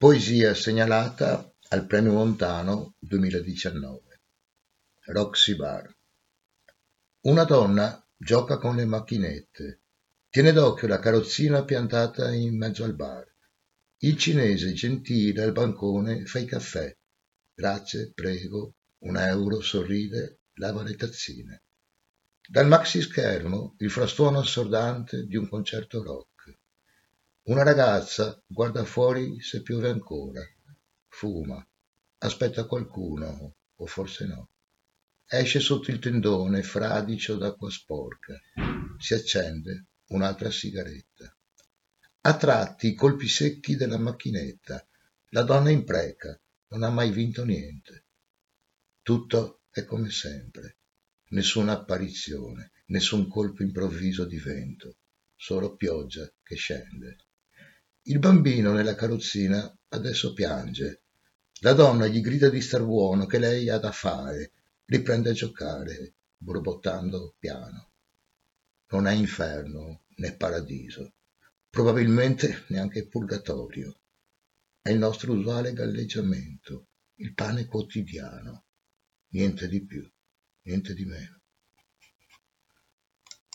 Poesia segnalata al Premio Montano 2019. Roxy Bar. Una donna gioca con le macchinette. Tiene d'occhio la carrozzina piantata in mezzo al bar. Il cinese gentile al bancone fa i caffè. Grazie, prego, €1, sorride, lava le tazzine. Dal maxi schermo il frastuono assordante di un concerto rock. Una ragazza guarda fuori se piove ancora, fuma, aspetta qualcuno, o forse no. Esce sotto il tendone fradicio d'acqua sporca, si accende un'altra sigaretta. A tratti i colpi secchi della macchinetta, la donna impreca, non ha mai vinto niente. Tutto è come sempre, nessuna apparizione, nessun colpo improvviso di vento, solo pioggia che scende. Il bambino nella carrozzina adesso piange. La donna gli grida di star buono, che lei ha da fare, riprende a giocare, borbottando piano. Non è inferno né paradiso, probabilmente neanche purgatorio. È il nostro usuale galleggiamento, il pane quotidiano, niente di più, niente di meno.